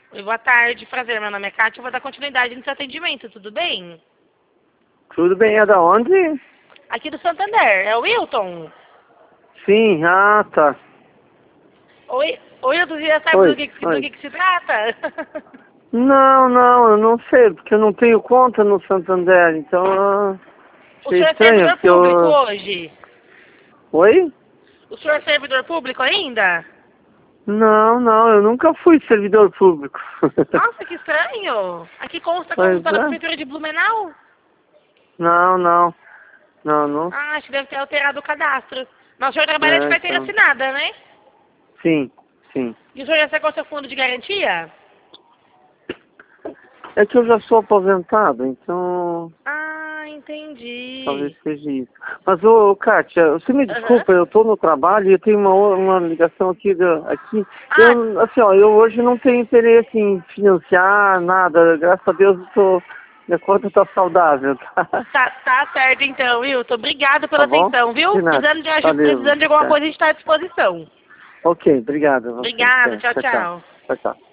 Oi, boa tarde, prazer. Meu nome é Kátia, eu vou dar continuidade no seu atendimento, tudo bem? Tudo bem, é da onde? Aqui do Santander, é o Wilton? Sim, tá. Oi, Wilton, você já sabe do Oi, que se trata? Não, eu não sei, porque eu não tenho conta no Santander, então O achei senhor é estranho, servidor porque público eu... hoje? Oi? O senhor é servidor público ainda? Não, eu nunca fui servidor público. Nossa, que estranho. Aqui consta como Pois está na é? prefeitura de Blumenau. Não. Ah, acho que deve ter alterado o cadastro. Mas o senhor trabalha de É, carteira então... assinada, né? Sim. E o senhor já sacou seu fundo de garantia? É que eu já sou aposentado, então Ah, talvez entendi. seja isso. Mas, Kátia, você me Aham. desculpa, eu estou no trabalho e eu tenho uma ligação aqui. Ah, Assim, eu hoje não tenho interesse em financiar nada. Graças a Deus, minha conta está saudável, tá? tá certo então, Wilton. Obrigada pela Tá bom? atenção, De viu? nada. Valeu. Precisando de alguma Tá. coisa, a gente está à disposição. Ok, obrigado a você. Obrigada, Tá. tchau, Tchau. tchau. Tchau.